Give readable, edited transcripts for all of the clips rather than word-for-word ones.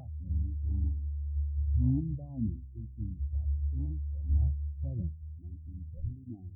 chaplain in Tom Bauman preaching the Sabbath sermon for March 7, 1979.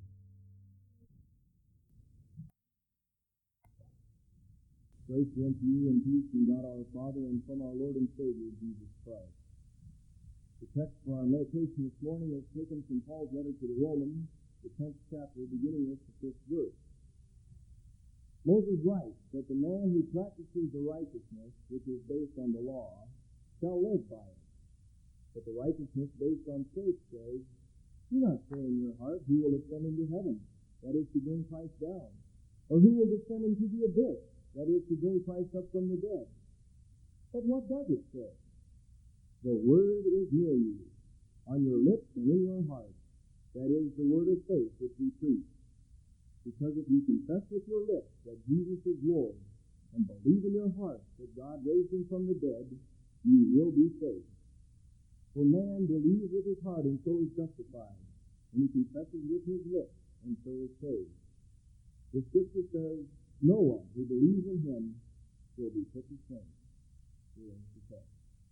Grace be unto you and peace from God our Father and from our Lord and Savior Jesus Christ. The text for our meditation this morning is taken from Paul's letter to the Romans, the 10th chapter, beginning with the 5th verse. Moses writes that the man who practices the righteousness which is based on the law shall live by it. But the righteousness based on faith says, do not say in your heart, who will ascend into heaven, that is to bring Christ down, or who will descend into the abyss, that is to bring Christ up from the dead. But what does it say? The word is near you, on your lips and in your heart. That is the word of faith which we preach. Because if you confess with your lips that Jesus is Lord, and believe in your heart that God raised him from the dead, you will be saved. For man believes with his heart and so is justified, and he confesses with his lips and so is saved. The scripture says, no one who believes in him will be put to shame. Here ends the text.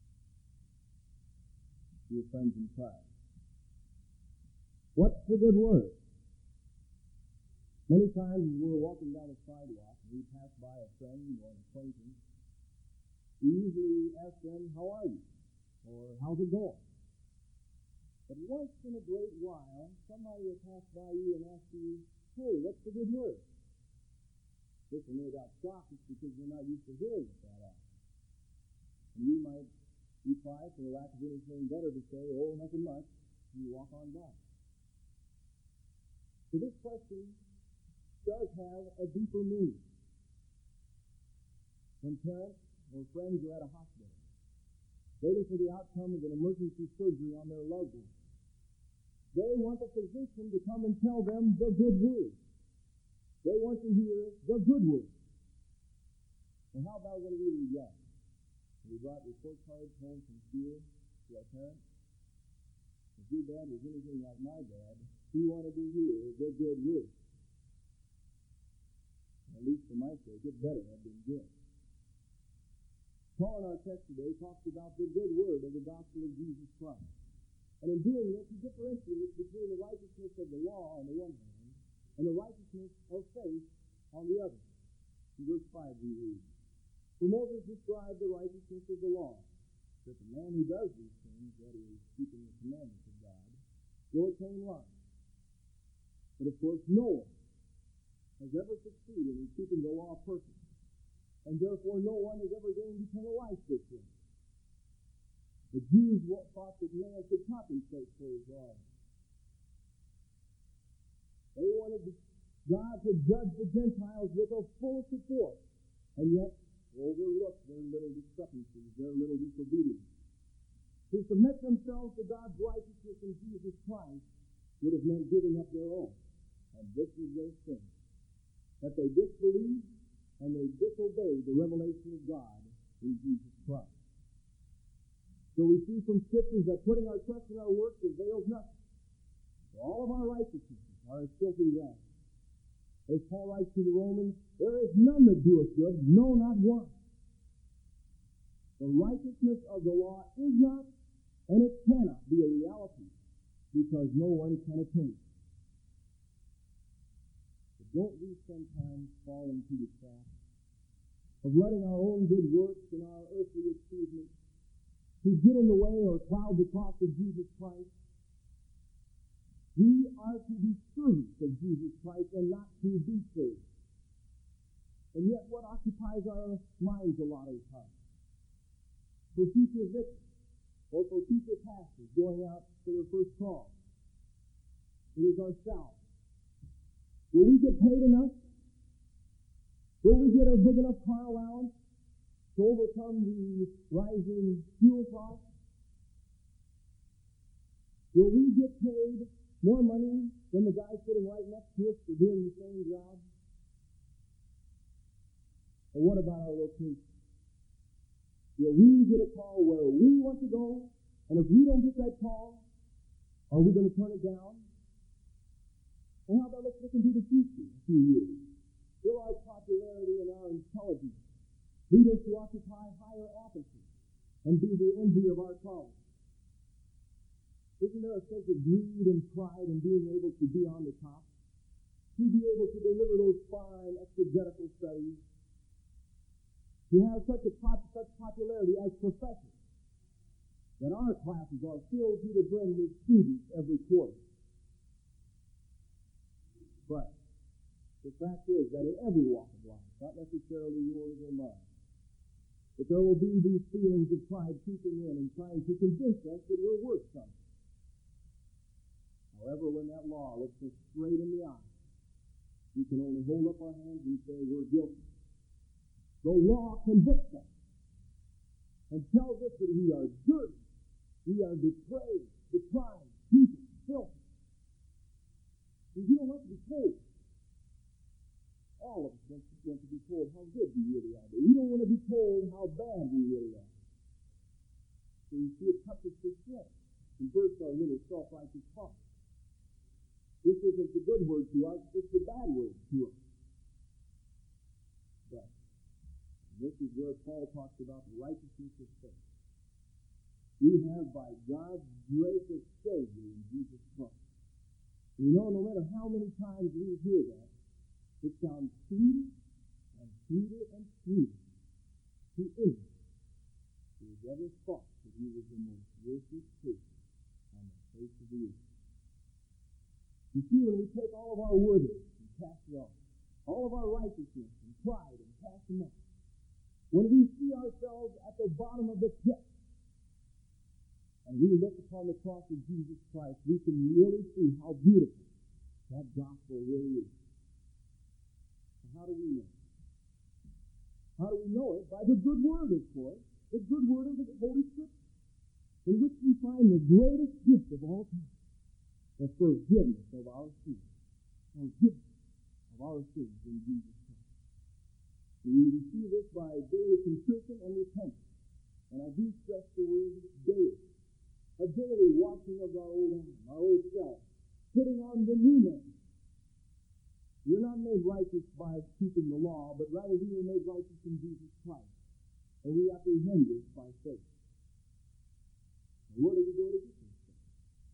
Dear friends in Christ, what's the good word? Many times as we're walking down a sidewalk and we pass by a friend or an acquaintance, we usually ask them, how are you? Or how's it going? But once in a great while, somebody will pass by you and ask you, hey, what's the good word? This will no doubt shock us because we're not used to hearing it that often. And you might reply, for the lack of anything better to say, oh, nothing much, and you walk on by. So this question does have a deeper meaning. When parents or friends are at a hospital, waiting for the outcome of an emergency surgery on their loved one, they want the physician to come and tell them the good word. They want to hear the good word. And how about when we were young? We brought report cards home from school to our parents. If your dad was anything like my dad, he wanted to hear the good word. At least for my sake, it better have been good. Paul in our text today talks about the good word of the gospel of Jesus Christ. And in doing this, he differentiates between the righteousness of the law on the one hand and the righteousness of faith on the other. In verse 5 we read, for Moses described the righteousness of the law, that the man who does these things, that is, keeping the commandments of God, will attain life. But of course, no one has ever succeeded in keeping the law perfect, and therefore no one has ever gained eternal life this way. The Jews thought that man could compensate for his wrongs. They wanted God to judge the Gentiles with a full support, and yet overlook their little discrepancies, their little disobedience. To submit themselves to God's righteousness in Jesus Christ would have meant giving up their own. And this is their sin, that they disbelieved and they disobeyed the revelation of God in Jesus Christ. So we see from scriptures that putting our trust in our works avails nothing. For all of our righteousnesses are as filthy rags. As Paul writes to the Romans, there is none that doeth good, no, not one. The righteousness of the law is not, and it cannot be a reality, because no one can attain it. But don't we sometimes fall into the trap of letting our own good works and our earthly achievements to get in the way or cloud the cross of Jesus Christ? We are to be servants of Jesus Christ and not to be served. And yet what occupies our minds a lot of the time? For future victims or for future pastors going out for their first call, it is ourselves. Will we get paid enough? Will we get a big enough car allowance to overcome the rising fuel costs? Will we get paid more money than the guy sitting right next to us for doing the same job? Or what about our location? Will we get a call where we want to go, and if we don't get that call, are we going to turn it down? And how about let's look into the future a few years? Will our popularity and our intelligence lead us to occupy higher offices and be the Isn't there a sense of greed and pride in being able to be on the top? To be able to deliver those fine exegetical studies? To have such popularity as professors that our classes are filled to the brim with students every quarter. But the fact is that in every walk of life, not necessarily yours or mine, that there will be these feelings of pride creeping in and trying to convince us that we're worth something. However, when that law looks us straight in the eye, we can only hold up our hands and say we're guilty. The law convicts us and tells us that we are dirty, we are depraved, deprived, people, filthy. You don't have to be told. All of us want to be told how good we really are, but we don't want to be told how bad we really are. So you see, it cuts us to shreds and bursts our little self-righteous heart. This isn't the good word to us, it's the bad word to us. But this is where Paul talks about the righteousness of faith. We have, by God's grace, a Savior in Jesus Christ. You know, no matter how many times we hear that, it sounds sweeter and sweeter and sweeter to anyone who has ever thought that he was the most worthless person on the face of the earth. You see, when we take all of our worthiness and cast it off, all of our righteousness and pride and cast them off, when we see ourselves at the bottom of the pit, and we look upon the cross of Jesus Christ, we can really see how beautiful that gospel really is. So how do we know it? How do we know it? By the good word, of course. The good word of the Holy Scripture, in which we find the greatest gift of all time, the forgiveness of our sins. Forgiveness of our sins in Jesus Christ. We receive this by daily contrition and repentance. And I do stress the word daily. A daily washing of our old man, our old self, putting on the new man. You're not made righteous by keeping the law, but rather we are made righteous in Jesus Christ. And we apprehend this by faith. And where do we go to get this faith?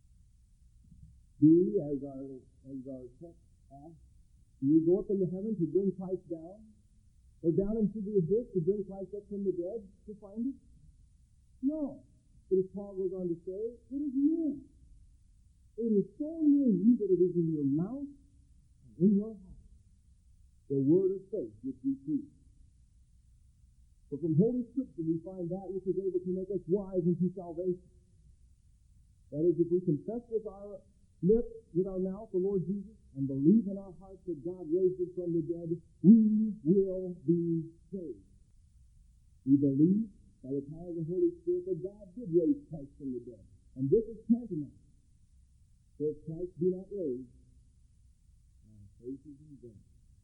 Do we, as our text asks, do we go up into heaven to bring Christ down? Or down into the abyss to bring Christ up from the dead to find it? No. But as Paul goes on to say, it is near. It is so near you that it is in your mouth and in your heart. The word of faith which we preach. For from Holy Scripture we find that which is able to make us wise unto salvation. That is, if we confess with our lips, with our mouth, the Lord Jesus, and believe in our hearts that God raised him from the dead, we will be saved. We believe by the power of the Holy Spirit that God did raise Christ from the dead. And this is tantamount. For if Christ be not raised, our faith is in vain.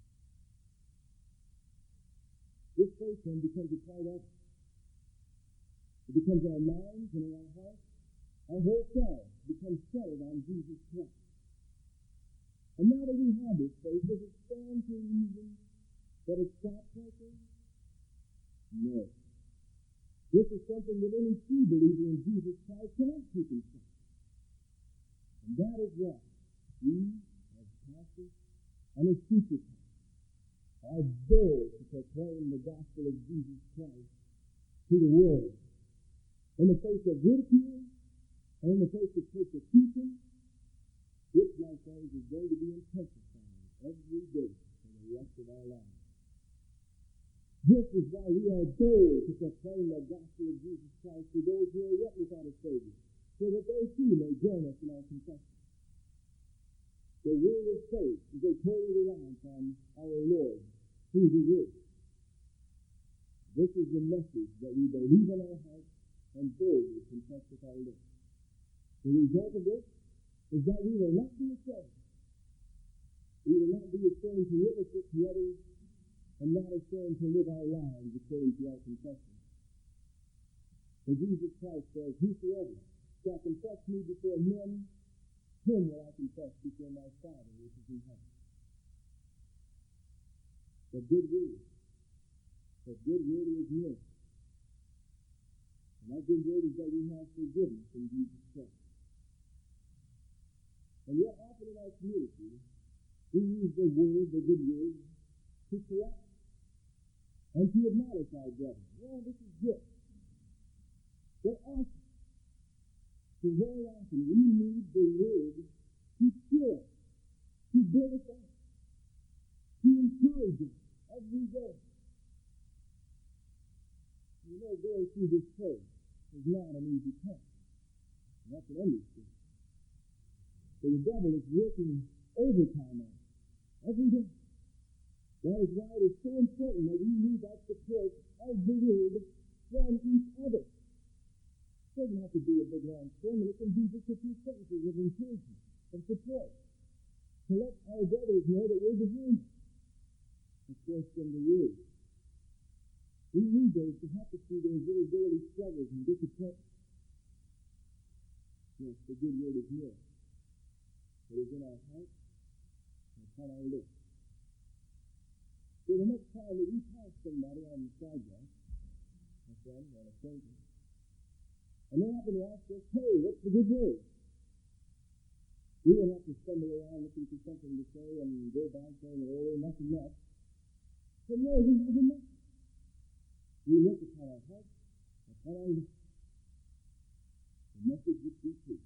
This faith then becomes a part of us. It becomes in our minds and in our hearts. Our whole self becomes centered on Jesus Christ. And now that we have this faith, does it stand to reason that it stops right there? No. This is something that any true believer in Jesus Christ cannot keep himself. And that is why we, as pastors and as teachers, are bold to proclaim the gospel of Jesus Christ to the world. In the face of ridicule and in the face of persecution, which, my friends, is going to be intensifying every day for the rest of our lives. This is why we are bold to proclaim the gospel of Jesus Christ to those who are yet without a Savior, so that they too may join us in our confession. The word of faith is a total reliance on our Lord, who He is. This is the message that we believe in our hearts and boldly confess with our lips. The result of this is that we will not be ashamed. We will not be ashamed to witness it to others and not ashamed to live our lives according to our confession. For Jesus Christ says, whosoever shall confess me before men, him will I confess before my Father which is in heaven. The good word is near. And that good word is that we have forgiveness in Jesus Christ. And yet often in our community, we use the word, the good word, to correct and to acknowledge our brethren. Well, this is good. But often, so very often, we need the word to cheer us, to build us up, to encourage us every day. You know, going through this phase is not an easy task. And that's an understatement. So the devil is working overtime on us every day. That is why it is so important that we need that support of the word from each other. It doesn't have to be a big long sermon. It can be just a few sentences of encouragement and support to let our brothers know that we're behind them. Of course, from the word. We need those to help us through those little daily struggles and disappointments. Yes, the good word is near. It is in our hearts and upon our lips. So the next time that we pass somebody on the sidewalk, a friend or an acquaintance, and they happen to ask us, hey, what's the good word? We won't have to stumble around looking for something to say and go by saying, oh, nothing much. So no, we have a message. We look upon our hearts, upon our lips. The message which we preach.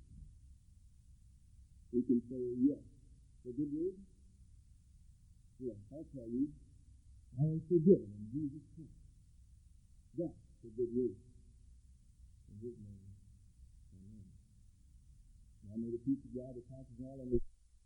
We can say, yes, the good word? Yes, I'll tell you, I am forgiven in Jesus Christ. That's the good word. In His name, amen. Now may the peace of God that passes all understanding